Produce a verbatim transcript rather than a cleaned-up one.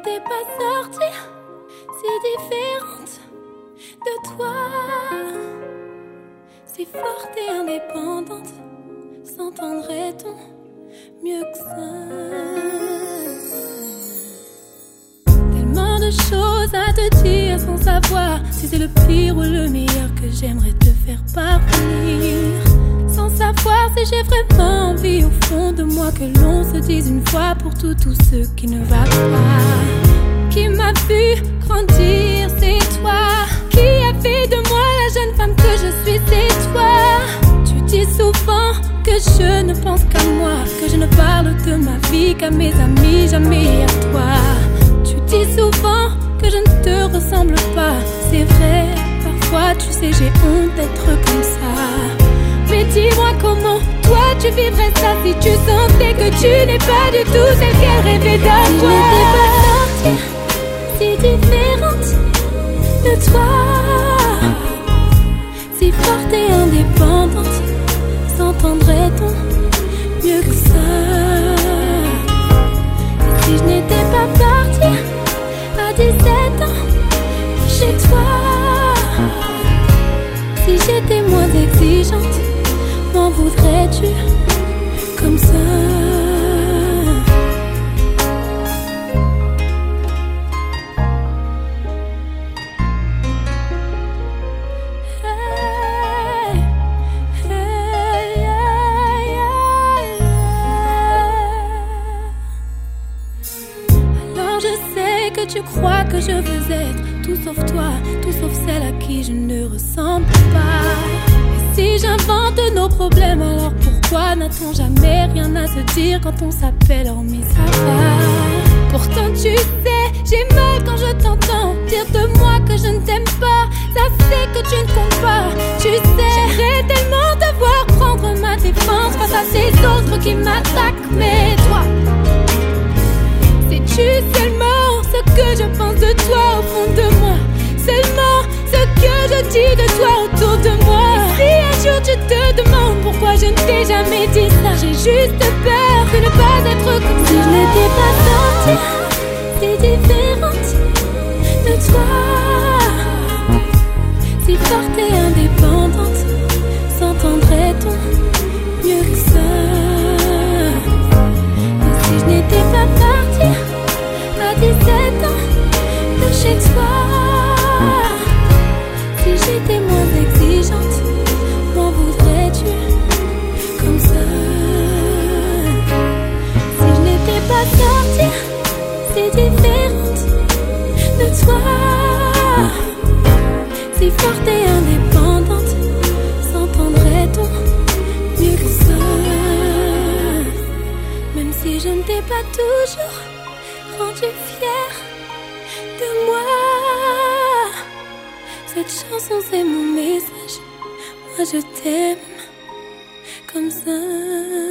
n'étais pas sortie si différente de toi, si forte et indépendante, s'entendrait-on mieux que ça? Tellement de choses à te dire sans savoir si c'est le pire ou le meilleur que j'aimerais te faire parvenir. Sans savoir si j'ai vraiment envie au fond de moi que l'on se dise une fois pour tout tout ce qui ne va pas. Qui m'a vu grandir, c'est toi. Qui a fait de moi la jeune femme que je suis, c'est toi. Tu dis souvent que je ne pense qu'à moi, que je ne parle de ma vie qu'à mes amis, jamais à toi. Tu dis souvent que je ne te ressemble pas, c'est vrai, parfois tu sais j'ai honte d'être comme ça. Mais dis-moi comment toi tu vivrais ça si tu sentais que tu n'es pas du tout celle qu'elle rêvait d'avoir. Si je n'étais pas sortie si différente de toi, si forte et indépendante, s'entendrait-on mieux que ça? Et si je n'étais pas partie à dix-sept ans chez toi, si j'étais moins exigeante, m'en voudrais-tu comme ça? Tu crois que je veux être tout sauf toi, tout sauf celle à qui je ne ressemble pas. Et si j'invente nos problèmes, alors pourquoi n'a-t-on jamais rien à se dire quand on s'appelle hormis ça va? Pourtant tu sais, j'ai mal quand je t'entends dire de moi que je ne t'aime pas. Ça fait que tu ne comptes pas, tu sais. J'aimerais tellement te voir prendre ma défense face à ces autres qui m'attaquent. Mais toi, sais-tu seulement ce que je pense de toi au fond de moi, seulement ce que je dis de toi autour de moi. Et si un jour tu te demandes pourquoi je ne t'ai jamais dit ça, j'ai juste peur de ne pas être comme si ça. Si je n'étais pas sortie si différente de toi, si forte et indépendante, s'entendrait-on mieux que ça? Et si je n'étais pas partie à dix-sept ans de chez toi, si j'étais moins exigeante, m'en voudrais-tu comme ça? Si je n'étais pas sortie si différente de toi, si forte et indépendante, s'entendrait-on mieux que ça? Même si je ne t'ai pas toujours rendu fière de moi, cette chanson c'est mon message. Moi je t'aime comme ça.